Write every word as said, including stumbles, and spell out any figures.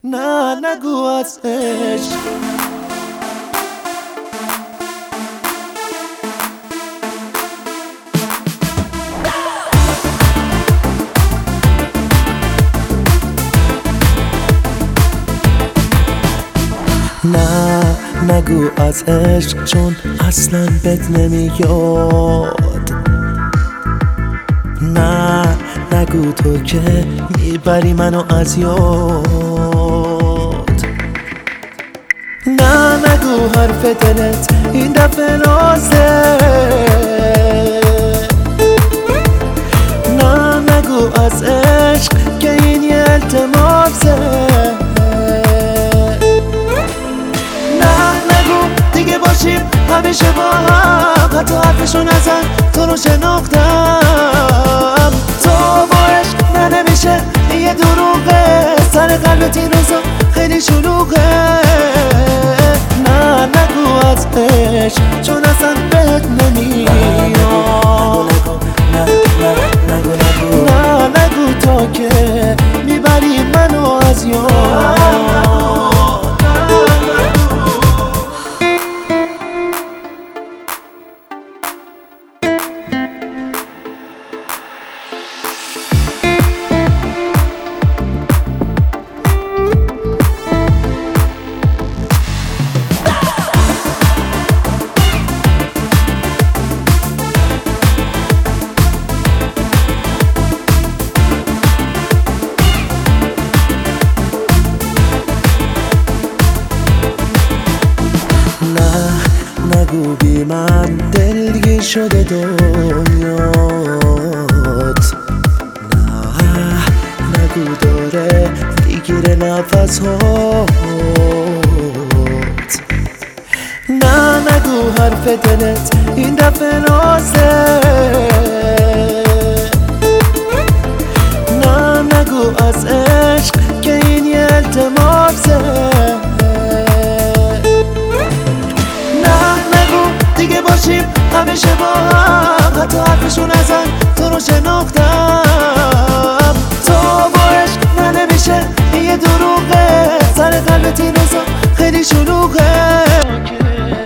نه نگو از عشق. نه نگو از عشق، چون اصلا بهت نمیاد. نه نگو تو که میبری منو از یاد. نه نگو حرف دلت این دفعه رازه. نه نگو از عشق که این یه التماسه. باشیم همیشه با هم، حتی حرفشو نزن تو رو شناختم. تو با عشق نه نمیشه، یه دروغه، سر قلبت این روزا خیلی شلوغه. نه نگو از عشق، چون اصلا بهت نمیاد. نه نگو نگو نه نگو تا که میبری منو از یاد. نگو بی من دلگیر شده دنیات. نه نگو داره میگیره نفس هات. نه نگو حرف دلت این دفعه رازه. نه نگو از عشق که این یه التماسه. دیگه باشیم همیشه با هم، حتی حرفشو نزن تو رو شناختم.